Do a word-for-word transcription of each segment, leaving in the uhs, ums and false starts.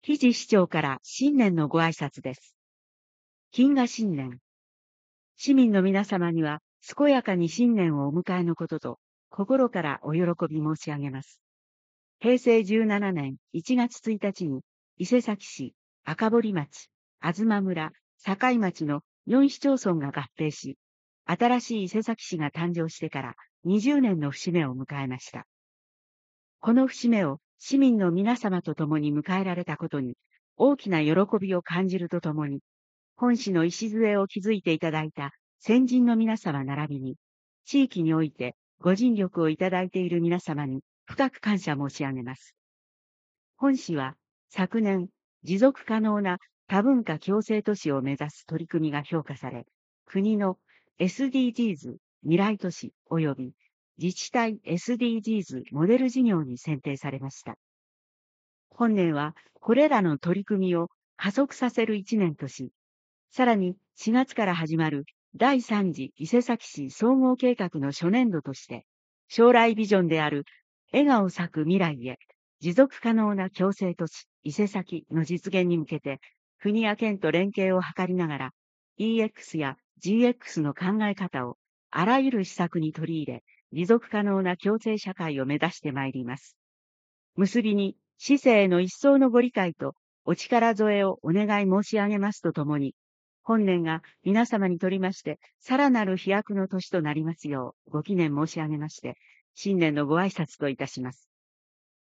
肘市長から新年のご挨拶です。金河新年。市民の皆様には、健やかに新年をお迎えのことと、心からお喜び申し上げます。へいせいじゅうななねんいちがつついたちに、伊勢崎市、赤堀町、東村、境町のよん市町村が合併し、新しい伊勢崎市が誕生してからにじゅうねんの節目を迎えました。この節目を市民の皆様と共に迎えられたことに、大きな喜びを感じるとともに、本市の礎を築いていただいた先人の皆様並びに、地域においてご尽力をいただいている皆様に深く感謝申し上げます。本市は昨年、持続可能な多文化共生都市を目指す取り組みが評価され、国の エスディージーズ 未来都市及び自治体 エスディージーズ モデル事業に選定されました。本年はこれらの取り組みを加速させる一年とし、さらにしがつから始まるだいさん次伊勢崎市総合計画の初年度として、将来ビジョンである笑顔咲く未来へ持続可能な共生都市伊勢崎の実現に向けて、国や県と連携を図りながら、イーエックス や ジーエックス の考え方をあらゆる施策に取り入れ、持続可能な共生社会を目指してまいります。結びに、市政への一層のご理解とお力添えをお願い申し上げますとともに、本年が皆様にとりまして、さらなる飛躍の年となりますよう、ご祈念申し上げまして、新年のご挨拶といたします。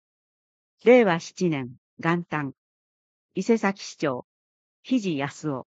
れいわしちねん元旦、伊勢崎市長、肘康夫。